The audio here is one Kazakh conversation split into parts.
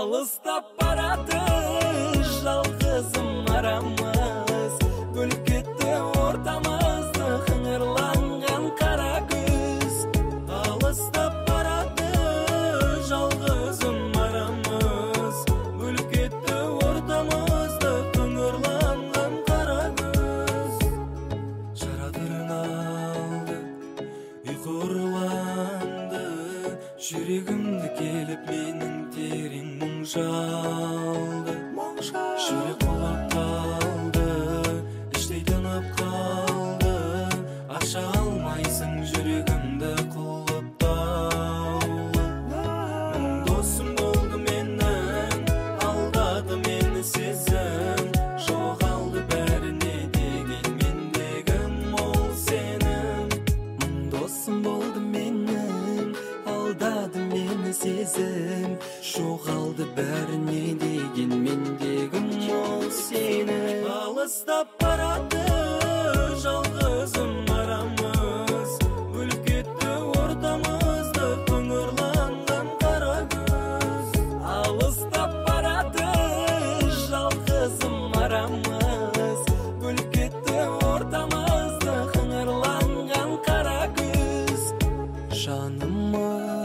Алыстап барады жалғызым арамыз, бөліп кетті ортамызды қыңырланған қара күз. Алыстап барады жалғызым арамыз, бөліп кетті ортамызды қыңырланған қара күз. Жарадырын алды, ұйқы ұрланды, жүрегімді келіп менің терең мұң жалды. Жүрек болып қалды, іштей тынып қалды, аша алмайсың жүрегімді құлыптаулы. Мың досым болды менің, алдады мені сезім, жоғалды бәріне деген мендегім ол сенім. Мың досым болды менің, алдады мені сезім, жоғалды бәріне деген мендегім ол сенім. Алыстап барады жалғызым арамыз, бөліп кетті ортамызды қыңырланған қара күз. Алыстап барады жалғызым арамыз, бөліп кетті ортамызды қыңырланған қара күз. Жаныма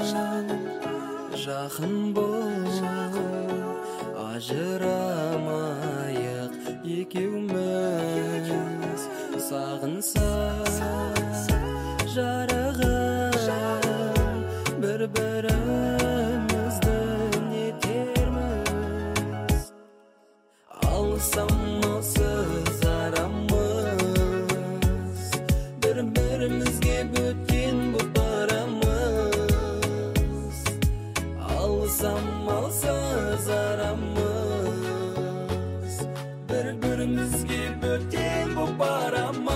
жақын бол, ажырамайық екеуміз. Сағынсақ жарығым, бір-бірімізді нетерміз. Алсам алсыз арамыз, бір-бірімізге бөтен боп барамыз. Алсам алсыз арамыз, бір-бірімізге бөтен боп барамыз.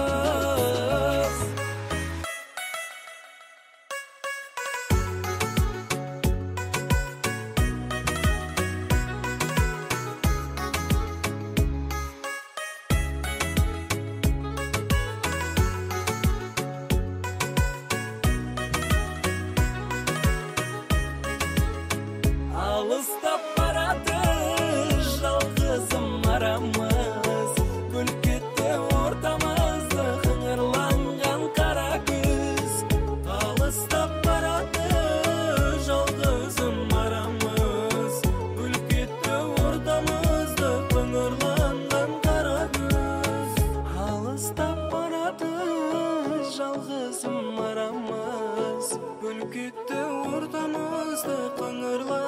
Алыстап барады жалғызым арамыз, бөліп кетті ортамызды қыңырланған қара күз. Алыстап барады жалғызым арамыз, бөліп кетті ортамызды қыңырланған қара күз. Алыстап барады жалғызым арамыз, бөліп кетті ортамызды қыңырланған